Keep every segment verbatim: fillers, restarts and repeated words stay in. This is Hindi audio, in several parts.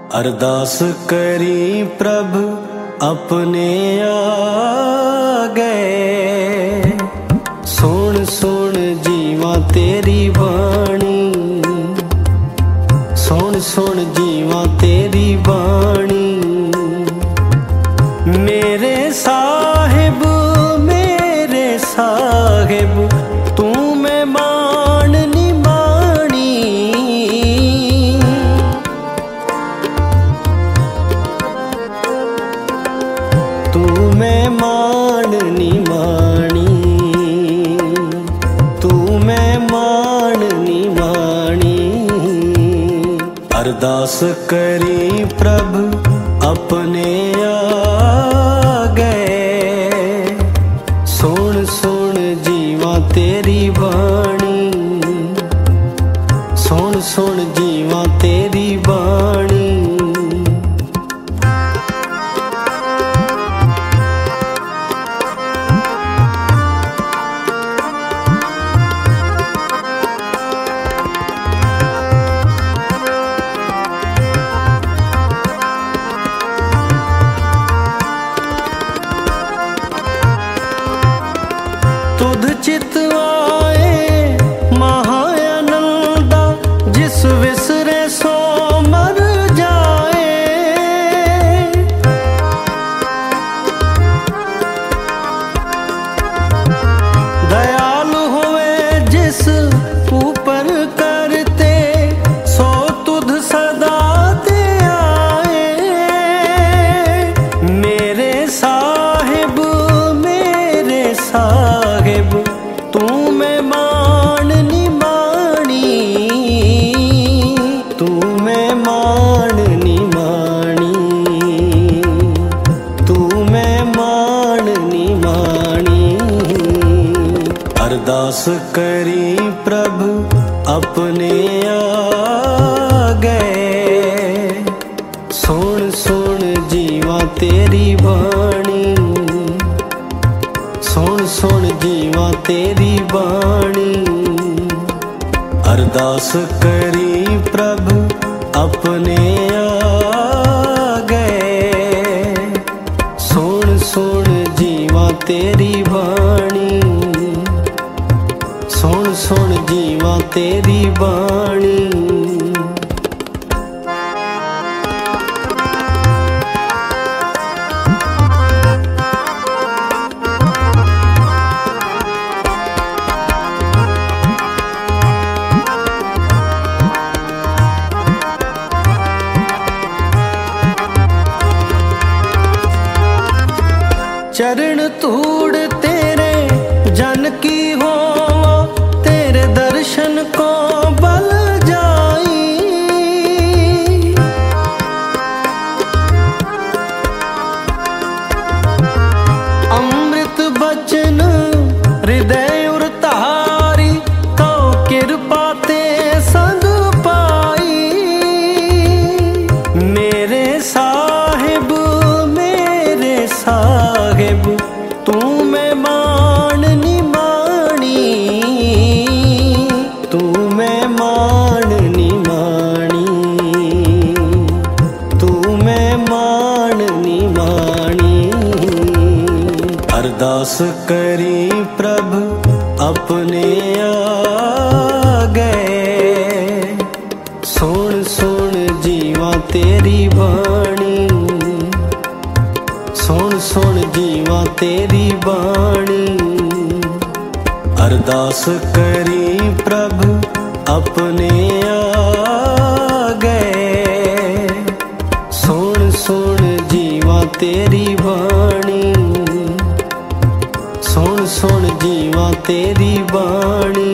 अरदास करी प्रभु अपने आ गए। सुन सुन जीवा तेरी बाणी, सुन सुन जीवा तेरी बाणी। मेरे साहिब मेरे साहिब तू मैं मान नी मानी। तू मैं मान नी मानी, तू मैं मान नी मानी। अरदास करी प्रभु अपने आ गए। सुन सुन जीवा तेरी बाणी, सुन सुन जीवा तेरी बाणी। तुध चित आए महाआनंदा, जिस विसरे सो मर जाए। दयालु होवे जिस ऊपर करते, सो तुध सदा ते आए। मेरे साहिब मेरे साहिब तू मैं मान नी मानी। तू मैं मान नी मानी, तू मैं मान नी मानी। अरदास करी प्रभु अपने आ गए। सुन सुन जीवा तेरी बाणी, सुन सुन जीवा तेरी बाणी। अरदास करी प्रभु अपने आ गए। सुन सुन जीवा तेरी बाणी, सुन सुन जीवा तेरी बाणी। चरण धूड़ तेरे जन की हो, तेरे दर्शन को बल जाई। अमृत बचन हृदय उर तारी, तो कृपा ते संग पाई। मेरे साहिब मेरे साहिब तू मैं मान नी मानी। तू मैं मान नी मानी, तू मैं मान नी मानी। अरदास करी प्रभु अपने आ गए। सुन सुन जीवा तेरी बाणी, सुन सुन जीवा तेरी बाणी। अरदास करी प्रभु अपने आ गए। सुन सुन जीवा तेरी बाणी, सुन सुन जीवा तेरी बाणी।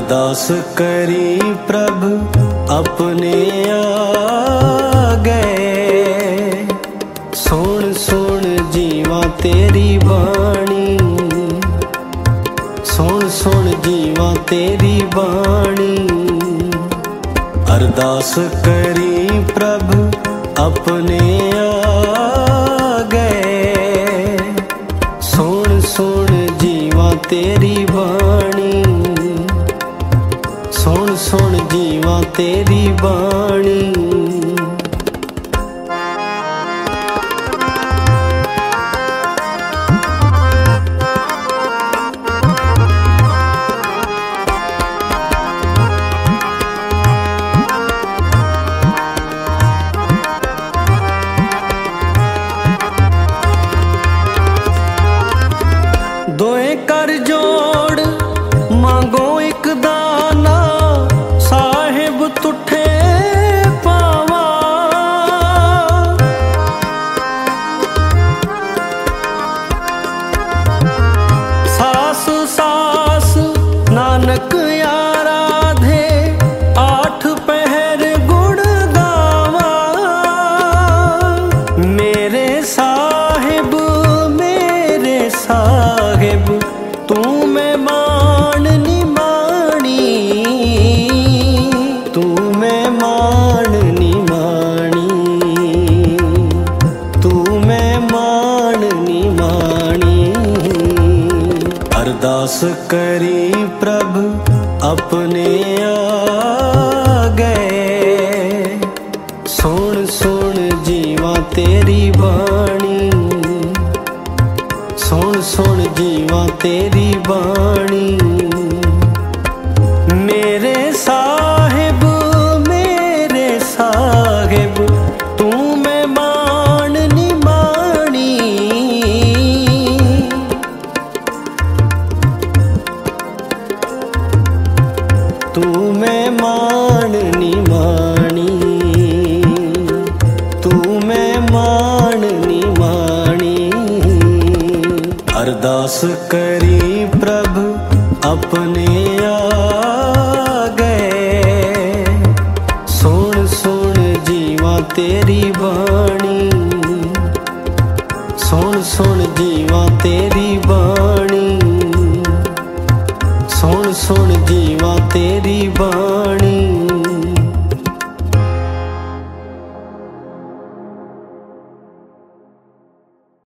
अरदास करी प्रभ अपने आ गए। सुन सुन जीवा तेरी बाणी, सुन सुन जीवा तेरी बाणी। अरदास करी प्रभ अपने आ गए। सुन सुन जीवा तेरी बाणी, सुन सुन जीवा तेरी बाणी। दोए कर जोड़ मांगो एक दाना, साहिब तुठे पावा। सास सास नानक आराधे, आठ पहर गुण गावा। मेरे साहिब मेरे साहिब तू मैं मान निमाणी, तू मैं मान निमाणी, तू मैं मान निमाणी। अरदास करी प्रभ अपने आ गए। सुन सुन जीवा तेरी बाणी, सुन सुन जीवा तेरी बाणी। मेरे साहिब मेरे साहिब तू मैं मान निमाणी, तू मैं मान निमाणी, तू मैं मान निमाणी। अरदास करी प्रभ अपने आ गए। सुन सुन जीवा तेरी बाणी, सुन सुन जीवा तेरी बाणी, सुन सुन जीवा तेरी बाणी।